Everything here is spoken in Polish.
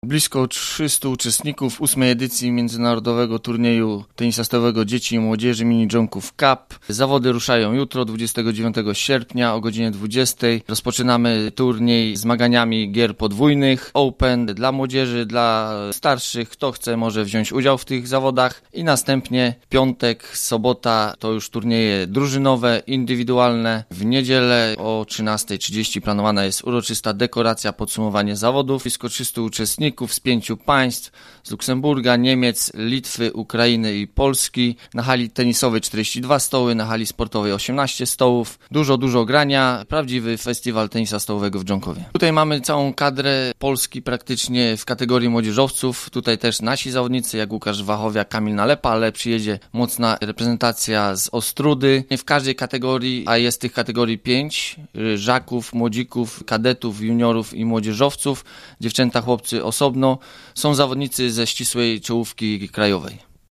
Blisko 300 uczestników 8. edycji międzynarodowego turnieju tenisa stołowego dzieci i młodzieży Mini Jonków Cup. Zawody ruszają jutro, 29 sierpnia o godzinie 20. Rozpoczynamy turniej zmaganiami gier podwójnych, Open dla młodzieży, dla starszych. Kto chce, może wziąć udział w tych zawodach. I następnie piątek, sobota to już turnieje drużynowe, indywidualne. W niedzielę o 13:30 planowana jest uroczysta dekoracja, podsumowanie zawodów. Blisko 300 uczestników z 5 państw, z Luksemburga, Niemiec, Litwy, Ukrainy i Polski. Na hali tenisowej 42 stoły, na hali sportowej 18 stołów. Dużo grania. Prawdziwy festiwal tenisa stołowego w Dżonkowie. Tutaj mamy całą kadrę Polski praktycznie w kategorii młodzieżowców. Tutaj też nasi zawodnicy, jak Łukasz Wachowiak, Kamil Nalepa, ale przyjedzie mocna reprezentacja z Ostródy. W każdej kategorii, a jest tych kategorii 5, żaków, młodzików, kadetów, juniorów i młodzieżowców. Dziewczęta, chłopcy osobno. Są zawodnicy ze ścisłej czołówki krajowej.